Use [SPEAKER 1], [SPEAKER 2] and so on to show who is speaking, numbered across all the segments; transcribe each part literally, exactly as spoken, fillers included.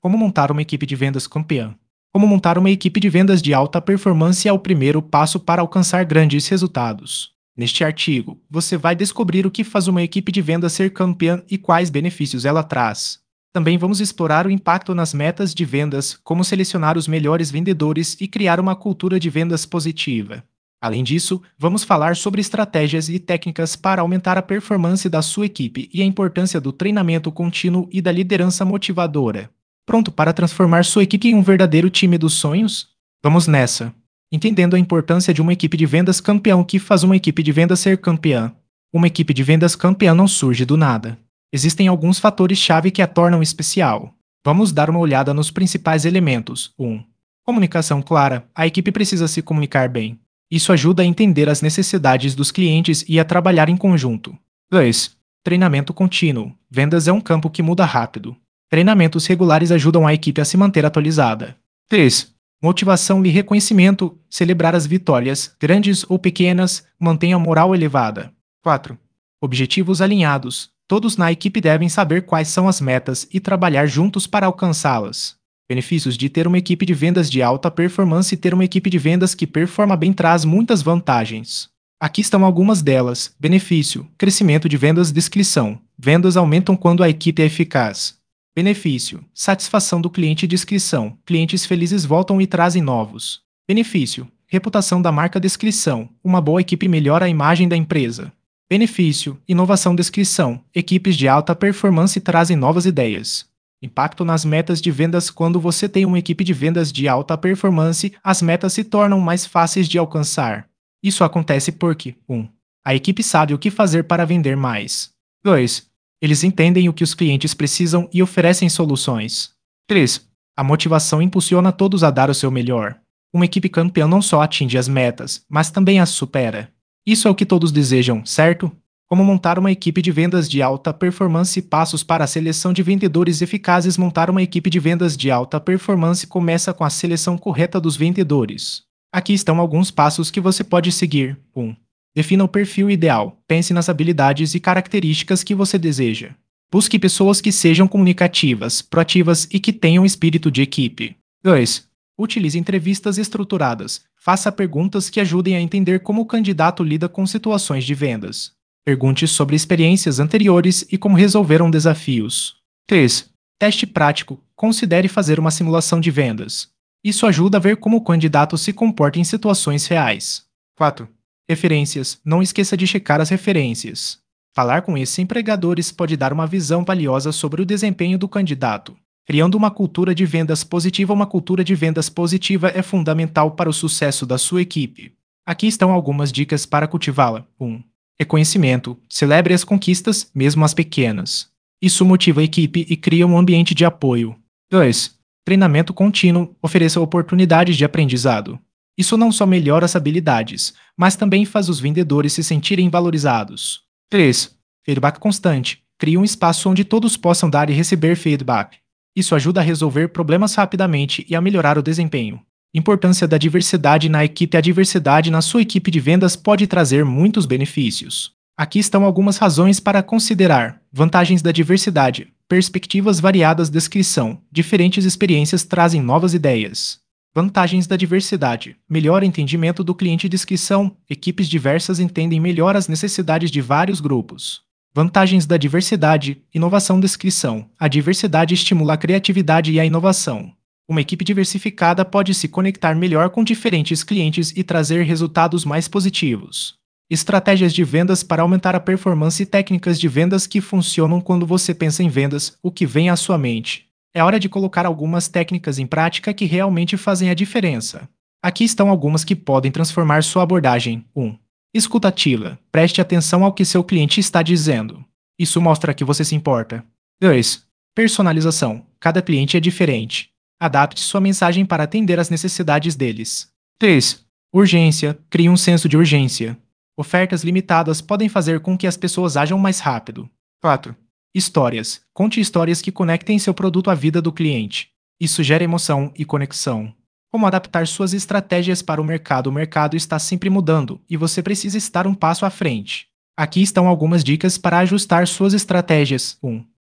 [SPEAKER 1] Como montar uma equipe de vendas campeã? Como montar uma equipe de vendas de alta performance é o primeiro passo para alcançar grandes resultados. Neste artigo, você vai descobrir o que faz uma equipe de vendas ser campeã e quais benefícios ela traz. Também vamos explorar o impacto nas metas de vendas, como selecionar os melhores vendedores e criar uma cultura de vendas positiva. Além disso, vamos falar sobre estratégias e técnicas para aumentar a performance da sua equipe e a importância do treinamento contínuo e da liderança motivadora. Pronto para transformar sua equipe em um verdadeiro time dos sonhos? Vamos nessa! Entendendo a importância de uma equipe de vendas campeão, que faz uma equipe de vendas ser campeã. Uma equipe de vendas campeã não surge do nada. Existem alguns fatores-chave que a tornam especial. Vamos dar uma olhada nos principais elementos. um. Comunicação clara. A equipe precisa se comunicar bem. Isso ajuda a entender as necessidades dos clientes e a trabalhar em conjunto. dois. Treinamento contínuo. Vendas é um campo que muda rápido. Treinamentos regulares ajudam a equipe a se manter atualizada. três. Motivação e reconhecimento. Celebrar as vitórias, grandes ou pequenas, mantenha a moral elevada. quatro. Objetivos alinhados. Todos na equipe devem saber quais são as metas e trabalhar juntos para alcançá-las. Benefícios de ter uma equipe de vendas de alta performance. Ter uma equipe de vendas que performa bem traz muitas vantagens. Aqui estão algumas delas. Benefício: crescimento de vendas. Descrição: vendas aumentam quando a equipe é eficaz. Benefício: satisfação do cliente. Descrição: clientes felizes voltam e trazem novos. Benefício: reputação da marca. Descrição: uma boa equipe melhora a imagem da empresa. Benefício: inovação. Descrição: equipes de alta performance trazem novas ideias. Impacto nas metas de vendas. Quando você tem uma equipe de vendas de alta performance, as metas se tornam mais fáceis de alcançar. Isso acontece porque um. A equipe sabe o que fazer para vender mais. dois. Eles entendem o que os clientes precisam e oferecem soluções. três. A motivação impulsiona todos a dar o seu melhor. Uma equipe campeã não só atinge as metas, mas também as supera. Isso é o que todos desejam, certo? Como montar uma equipe de vendas de alta performance. Passos para a seleção de vendedores eficazes. Montar uma equipe de vendas de alta performance começa com a seleção correta dos vendedores. Aqui estão alguns passos que você pode seguir. um. Defina o perfil ideal. Pense nas habilidades e características que você deseja. Busque pessoas que sejam comunicativas, proativas e que tenham espírito de equipe. dois. Utilize entrevistas estruturadas. Faça perguntas que ajudem a entender como o candidato lida com situações de vendas. Pergunte sobre experiências anteriores e como resolveram desafios. três. Teste prático. Considere fazer uma simulação de vendas. Isso ajuda a ver como o candidato se comporta em situações reais. quatro. Referências. Não esqueça de checar as referências. Falar com esses empregadores pode dar uma visão valiosa sobre o desempenho do candidato. Criando uma cultura de vendas positiva. Uma cultura de vendas positiva é fundamental para o sucesso da sua equipe. Aqui estão algumas dicas para cultivá-la. um. Reconhecimento. Celebre as conquistas, mesmo as pequenas. Isso motiva a equipe e cria um ambiente de apoio. dois. Treinamento contínuo. Ofereça oportunidades de aprendizado. Isso não só melhora as habilidades, mas também faz os vendedores se sentirem valorizados. três. Feedback constante. Crie um espaço onde todos possam dar e receber feedback. Isso ajuda a resolver problemas rapidamente e a melhorar o desempenho. Importância da diversidade na equipe. A diversidade na sua equipe de vendas pode trazer muitos benefícios. Aqui estão algumas razões para considerar. Vantagens da diversidade. Perspectivas variadas. Descrição: diferentes experiências trazem novas ideias. Vantagens da diversidade. Melhor entendimento do cliente. Descrição: equipes diversas entendem melhor as necessidades de vários grupos. Vantagens da diversidade. Inovação. Descrição: a diversidade estimula a criatividade e a inovação. Uma equipe diversificada pode se conectar melhor com diferentes clientes e trazer resultados mais positivos. Estratégias de vendas para aumentar a performance. Técnicas de vendas que funcionam. Quando você pensa em vendas, o que vem à sua mente? É hora de colocar algumas técnicas em prática que realmente fazem a diferença. Aqui estão algumas que podem transformar sua abordagem. um. Escuta ativa. Preste atenção ao que seu cliente está dizendo. Isso mostra que você se importa. dois. Personalização. Cada cliente é diferente. Adapte sua mensagem para atender às necessidades deles. três. Urgência. Crie um senso de urgência. Ofertas limitadas podem fazer com que as pessoas ajam mais rápido. quatro. Histórias. Conte histórias que conectem seu produto à vida do cliente. Isso gera emoção e conexão. Como adaptar suas estratégias para o mercado? O mercado está sempre mudando e você precisa estar um passo à frente. Aqui estão algumas dicas para ajustar suas estratégias. um.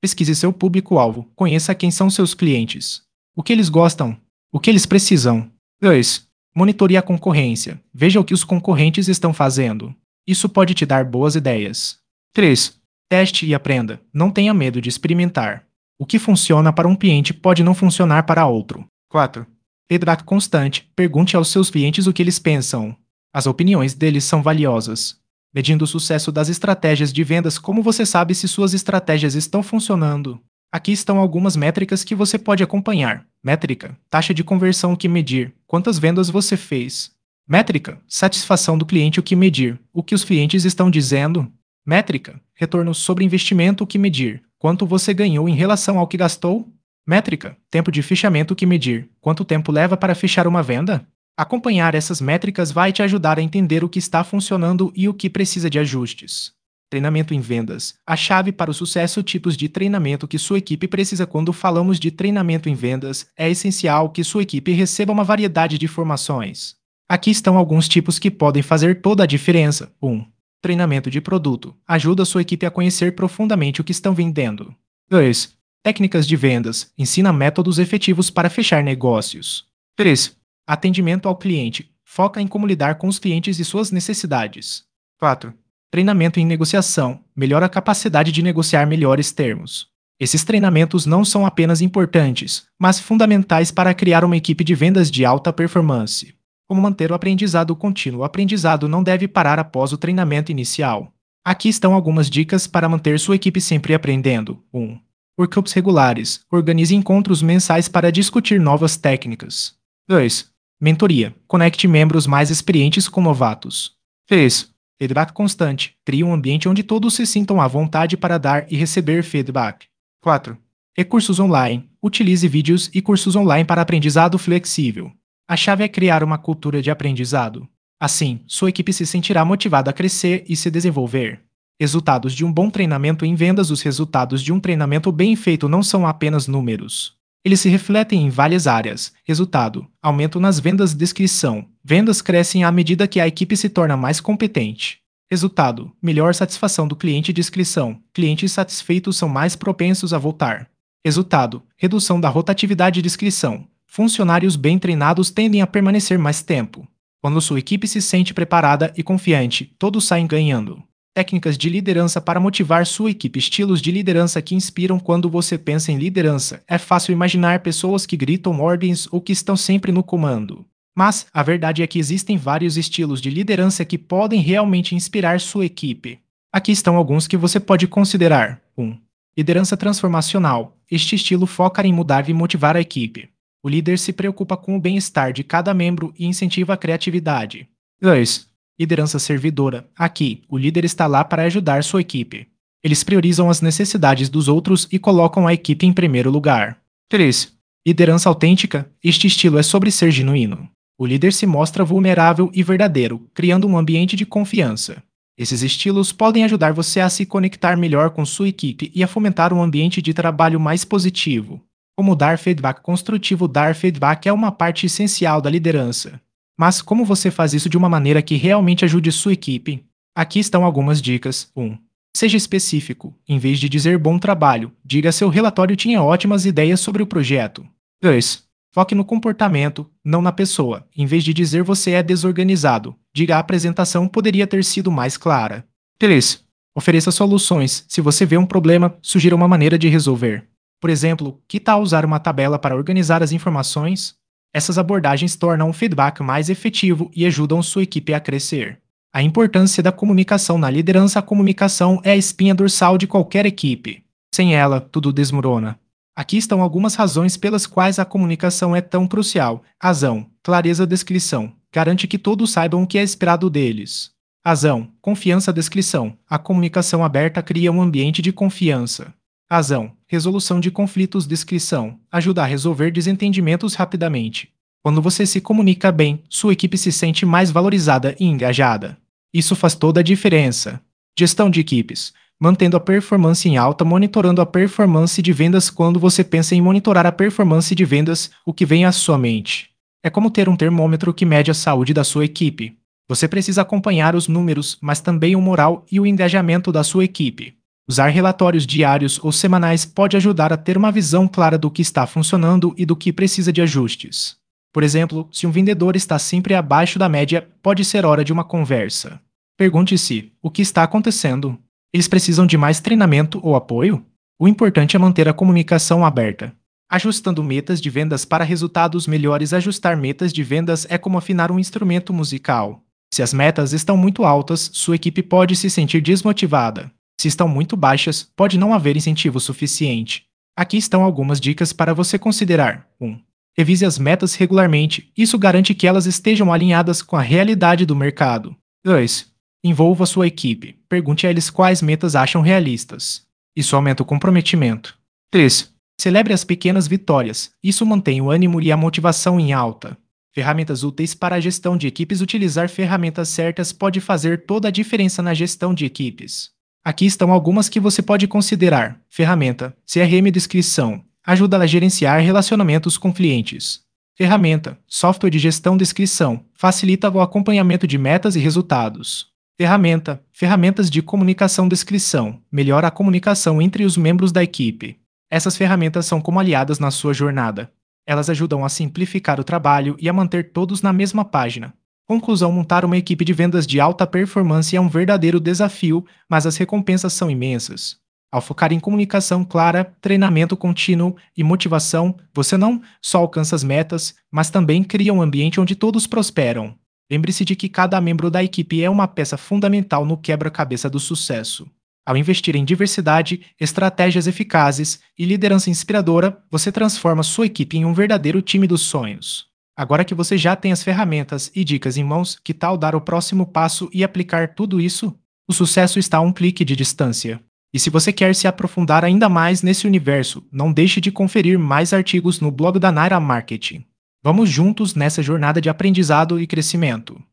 [SPEAKER 1] Pesquise seu público-alvo, conheça quem são seus clientes, o que eles gostam, o que eles precisam. dois. Monitore a concorrência, veja o que os concorrentes estão fazendo. Isso pode te dar boas ideias. três. Teste e aprenda, não tenha medo de experimentar. O que funciona para um cliente pode não funcionar para outro. quatro. Feedback constante, pergunte aos seus clientes o que eles pensam. As opiniões deles são valiosas. Medindo o sucesso das estratégias de vendas, como você sabe se suas estratégias estão funcionando? Aqui estão algumas métricas que você pode acompanhar. Métrica, taxa de conversão, o que medir, quantas vendas você fez. Métrica, satisfação do cliente, o que medir, o que os clientes estão dizendo. Métrica, retorno sobre investimento, o que medir, quanto você ganhou em relação ao que gastou. Métrica, tempo de fechamento, o que medir, quanto tempo leva para fechar uma venda. Acompanhar essas métricas vai te ajudar a entender o que está funcionando e o que precisa de ajustes. Treinamento em vendas. A chave para o sucesso. Tipos de treinamento que sua equipe precisa. Quando falamos de treinamento em vendas, é essencial que sua equipe receba uma variedade de formações. Aqui estão alguns tipos que podem fazer toda a diferença. um. Treinamento de produto. Ajuda sua equipe a conhecer profundamente o que estão vendendo. dois. Técnicas de vendas. Ensina métodos efetivos para fechar negócios. três. Atendimento ao cliente. Foca em como lidar com os clientes e suas necessidades. quatro. Treinamento em negociação. Melhora a capacidade de negociar melhores termos. Esses treinamentos não são apenas importantes, mas fundamentais para criar uma equipe de vendas de alta performance. Como manter o aprendizado contínuo. O aprendizado não deve parar após o treinamento inicial. Aqui estão algumas dicas para manter sua equipe sempre aprendendo. um. Workshops regulares. Organize encontros mensais para discutir novas técnicas. dois. Mentoria. Conecte membros mais experientes com novatos. três. Feedback constante. Crie um ambiente onde todos se sintam à vontade para dar e receber feedback. quatro. Recursos online. Utilize vídeos e cursos online para aprendizado flexível. A chave é criar uma cultura de aprendizado. Assim, sua equipe se sentirá motivada a crescer e se desenvolver. Resultados de um bom treinamento em vendas. Os resultados de um treinamento bem feito não são apenas números. Eles se refletem em várias áreas. Resultado: aumento nas vendas. Descrição: vendas crescem à medida que a equipe se torna mais competente. Resultado: melhor satisfação do cliente. Descrição: clientes satisfeitos são mais propensos a voltar. Resultado: redução da rotatividade. Descrição: funcionários bem treinados tendem a permanecer mais tempo. Quando sua equipe se sente preparada e confiante, todos saem ganhando. Técnicas de liderança para motivar sua equipe. Estilos de liderança que inspiram. Quando você pensa em liderança, é fácil imaginar pessoas que gritam ordens ou que estão sempre no comando. Mas a verdade é que existem vários estilos de liderança que podem realmente inspirar sua equipe. Aqui estão alguns que você pode considerar. um. Liderança transformacional. Este estilo foca em mudar e motivar a equipe. O líder se preocupa com o bem-estar de cada membro e incentiva a criatividade. dois. Liderança servidora. Aqui, o líder está lá para ajudar sua equipe. Eles priorizam as necessidades dos outros e colocam a equipe em primeiro lugar. três. Liderança autêntica. Este estilo é sobre ser genuíno. O líder se mostra vulnerável e verdadeiro, criando um ambiente de confiança. Esses estilos podem ajudar você a se conectar melhor com sua equipe e a fomentar um ambiente de trabalho mais positivo. Como dar feedback construtivo. Dar feedback é uma parte essencial da liderança. Mas como você faz isso de uma maneira que realmente ajude sua equipe? Aqui estão algumas dicas. um. Seja específico. Em vez de dizer bom trabalho, diga seu relatório tinha ótimas ideias sobre o projeto. dois. Foque no comportamento, não na pessoa. Em vez de dizer você é desorganizado, diga a apresentação poderia ter sido mais clara. três. Ofereça soluções. Se você vê um problema, sugira uma maneira de resolver. Por exemplo, que tal usar uma tabela para organizar as informações? Essas abordagens tornam o feedback mais efetivo e ajudam sua equipe a crescer. A importância da comunicação na liderança. A comunicação é a espinha dorsal de qualquer equipe. Sem ela, tudo desmorona. Aqui estão algumas razões pelas quais a comunicação é tão crucial. Razão: clareza. Descrição: garante que todos saibam o que é esperado deles. Razão: confiança. Descrição: a comunicação aberta cria um ambiente de confiança. Razão: resolução de conflitos. Descrição: ajuda a resolver desentendimentos rapidamente. Quando você se comunica bem, sua equipe se sente mais valorizada e engajada. Isso faz toda a diferença. Gestão de equipes. Mantendo a performance em alta. Monitorando a performance de vendas. Quando você pensa em monitorar a performance de vendas, o que vem à sua mente? É como ter um termômetro que mede a saúde da sua equipe. Você precisa acompanhar os números, mas também o moral e o engajamento da sua equipe. Usar relatórios diários ou semanais pode ajudar a ter uma visão clara do que está funcionando e do que precisa de ajustes. Por exemplo, se um vendedor está sempre abaixo da média, pode ser hora de uma conversa. Pergunte-se: o que está acontecendo? Eles precisam de mais treinamento ou apoio? O importante é manter a comunicação aberta. Ajustando metas de vendas para resultados melhores. Ajustar metas de vendas é como afinar um instrumento musical. Se as metas estão muito altas, sua equipe pode se sentir desmotivada. Se estão muito baixas, pode não haver incentivo suficiente. Aqui estão algumas dicas para você considerar. um. Revise as metas regularmente. Isso garante que elas estejam alinhadas com a realidade do mercado. dois. Envolva sua equipe. Pergunte a eles quais metas acham realistas. Isso aumenta o comprometimento. três. Celebre as pequenas vitórias. Isso mantém o ânimo e a motivação em alta. Ferramentas úteis para a gestão de equipes. Utilizar ferramentas certas pode fazer toda a diferença na gestão de equipes. Aqui estão algumas que você pode considerar. Ferramenta C R M Descrição. Ajuda a gerenciar relacionamentos com clientes. Ferramenta Software de Gestão Descrição. Facilita o acompanhamento de metas e resultados. Ferramenta Ferramentas de Comunicação Descrição. Melhora a comunicação entre os membros da equipe. Essas ferramentas são como aliadas na sua jornada. Elas ajudam a simplificar o trabalho e a manter todos na mesma página. Conclusão: montar uma equipe de vendas de alta performance é um verdadeiro desafio, mas as recompensas são imensas. Ao focar em comunicação clara, treinamento contínuo e motivação, você não só alcança as metas, mas também cria um ambiente onde todos prosperam. Lembre-se de que cada membro da equipe é uma peça fundamental no quebra-cabeça do sucesso. Ao investir em diversidade, estratégias eficazes e liderança inspiradora, você transforma sua equipe em um verdadeiro time dos sonhos. Agora que você já tem as ferramentas e dicas em mãos, que tal dar o próximo passo e aplicar tudo isso? O sucesso está a um clique de distância. E se você quer se aprofundar ainda mais nesse universo, não deixe de conferir mais artigos no blog da Naira Marketing. Vamos juntos nessa jornada de aprendizado e crescimento.